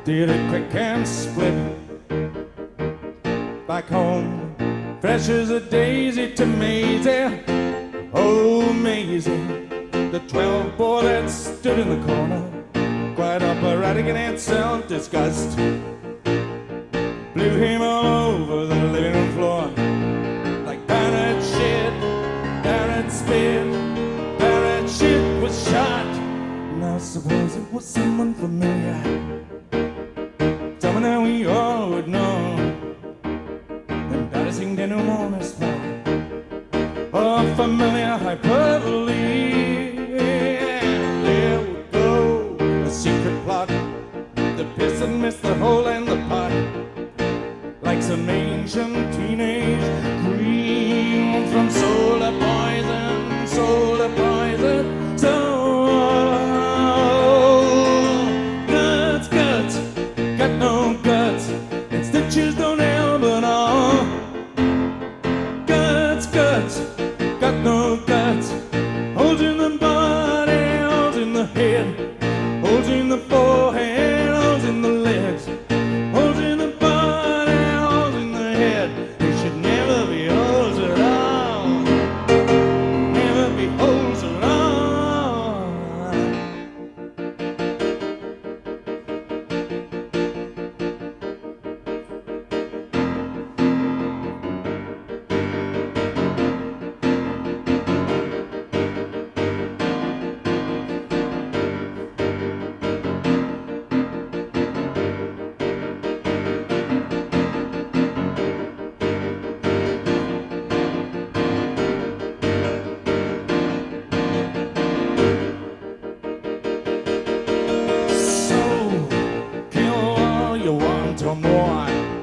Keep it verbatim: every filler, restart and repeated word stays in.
did it quick and split. Back home, fresh as a daisy to Maisie. Oh, Maisie, the twelve boy that stood in the corner, quite operatic in its self-disgust, blew him all over the living room floor like Barrett shit, Barrett spit, Barrett shit was shot. Now suppose it was someone familiar, someone that we all would know, embarrassing to no more is fine. Oh, familiar hyperbole, there would go a secret plot, the piss and miss the hole in the pot, like some ancient teenage cream from solar poison, solar poison. So guts, guts, got no guts, and stitches don't help at all. Guts, guts, got no guts, holes in the body, holes in the head, holes in the forehead, holes in the legs, holes in the body, holes in the head. They should never be holes at all, never be holes at all. Or more.